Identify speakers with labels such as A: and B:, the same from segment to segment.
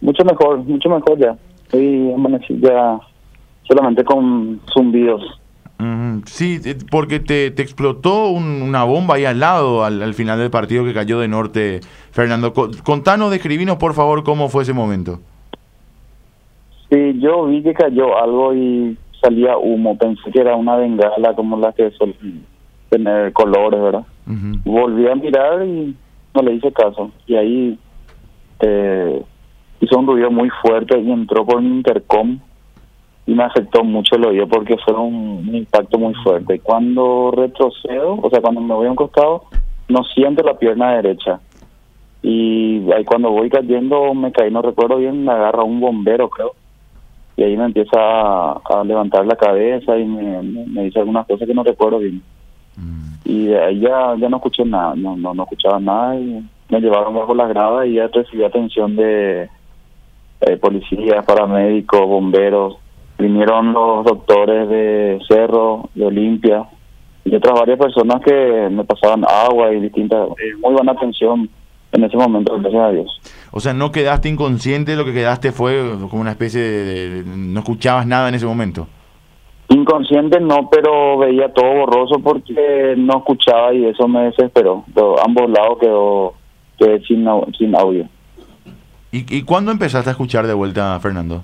A: mucho mejor ya. Hoy amanecí ya solamente con zumbidos.
B: Sí, porque te explotó una bomba ahí al lado, al final del partido que cayó de norte, Fernando. Contanos, describinos por favor cómo fue ese momento.
A: Sí, yo vi que cayó algo y salía humo. Pensé que era una bengala como las que suelen tener colores, ¿verdad? Volví a mirar y no le hice caso. Y ahí hizo un ruido muy fuerte y entró por mi intercom y me afectó mucho el oído porque fue un impacto muy fuerte. Y cuando retrocedo, o sea, cuando me voy a un costado, no siento la pierna derecha. Y ahí cuando voy cayendo me caí, no recuerdo bien, me agarra un bombero, creo. Y ahí me empieza a levantar la cabeza y me dice algunas cosas que no recuerdo bien. Y de ahí ya no escuché nada, no escuchaba nada y me llevaron bajo las gradas y ya recibí atención de policías, paramédicos, bomberos. Vinieron los doctores de Cerro, de Olimpia y otras varias personas que me pasaban agua y distintas, muy buena atención en ese momento, gracias a Dios.
B: O sea, no quedaste inconsciente, lo que quedaste fue como una especie no escuchabas nada en ese momento.
A: Inconsciente no, pero veía todo borroso porque no escuchaba y eso me desesperó. De ambos lados quedé sin audio.
B: ¿Y cuándo empezaste a escuchar de vuelta, Fernando?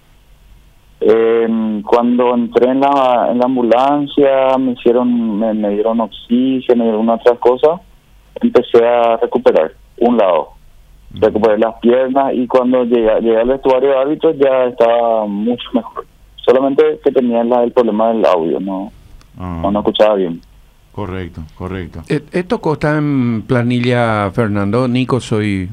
A: Cuando entré en la ambulancia, me dieron oxígeno y algunas otras cosas, empecé a recuperar un lado, recuperé las piernas y cuando llegué al vestuario de árbitros ya estaba mucho mejor. Solamente que tenía el problema del audio, no escuchaba bien.
B: Correcto.
C: ¿Esto consta en planilla, Fernando? Nico, soy...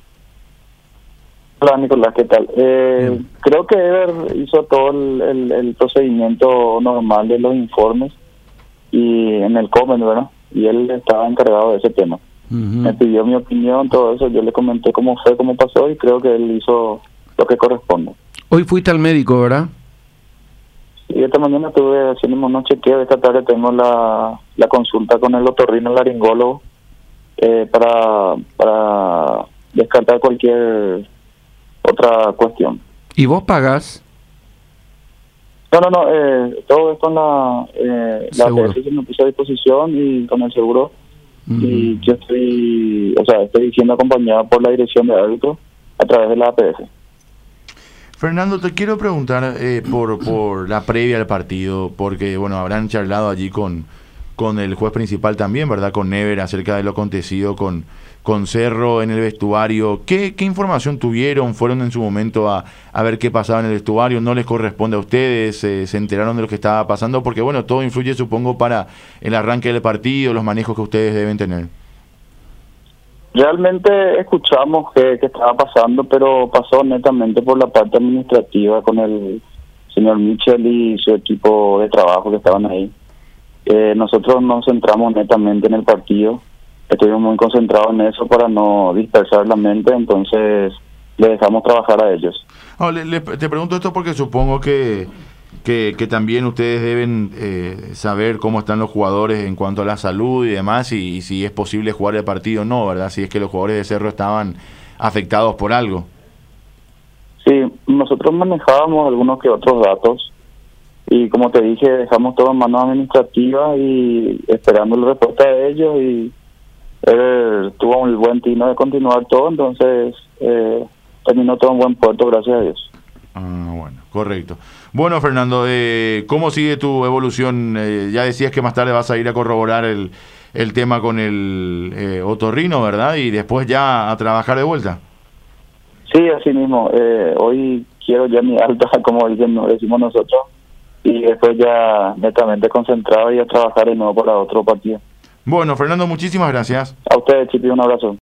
A: Hola Nicolás, ¿qué tal? Creo que Ever hizo todo el procedimiento normal de los informes y en el Comen, ¿verdad? Y él estaba encargado de ese tema. Me pidió mi opinión, todo eso, yo le comenté cómo fue, cómo pasó y creo que él hizo lo que corresponde.
C: Hoy fuiste al médico, ¿verdad?
A: Sí, esta mañana estuve haciendo unos chequeos, esta tarde tengo la consulta con el otorrinolaringólogo para descartar cualquier otra cuestión.
C: ¿Y vos pagás?
A: No, todo es con la APS que me puso a disposición y con el seguro. Y yo estoy siendo acompañado por la dirección de árbitros a través de la APS.
B: Fernando, te quiero preguntar por la previa al partido, porque bueno, habrán charlado allí con el juez principal también, ¿verdad? Con Never, acerca de lo acontecido con Cerro en el vestuario. ¿Qué información tuvieron? ¿Fueron en su momento a ver qué pasaba en el vestuario? ¿No les corresponde a ustedes? ¿Se enteraron de lo que estaba pasando? Porque bueno, todo influye, supongo, para el arranque del partido, los manejos que ustedes deben tener.
A: Realmente escuchamos qué estaba pasando, pero pasó netamente por la parte administrativa con el señor Michel y su equipo de trabajo que estaban ahí. Nosotros nos centramos netamente en el partido. Estuvimos muy concentrados en eso para no dispersar la mente, entonces le dejamos trabajar a ellos.
B: Te pregunto esto porque supongo que también ustedes deben saber cómo están los jugadores en cuanto a la salud y demás, y si es posible jugar el partido o no, ¿verdad? Si es que los jugadores de Cerro estaban afectados por algo.
A: Sí, nosotros manejábamos algunos que otros datos y como te dije, dejamos todo en manos administrativas y esperando la respuesta de ellos y él tuvo un buen tino de continuar todo, entonces terminó todo en buen puerto, gracias a Dios.
B: Bueno, correcto. Bueno, Fernando, ¿cómo sigue tu evolución? Ya decías que más tarde vas a ir a corroborar el tema con el otorrino, ¿verdad? Y después ya a trabajar de vuelta.
A: Sí, así mismo. Hoy quiero ya mi alta, como decimos nosotros, y después ya netamente concentrado y a trabajar de nuevo para otro partido.
B: Bueno, Fernando, muchísimas gracias.
A: A ustedes, Chipi, un abrazo.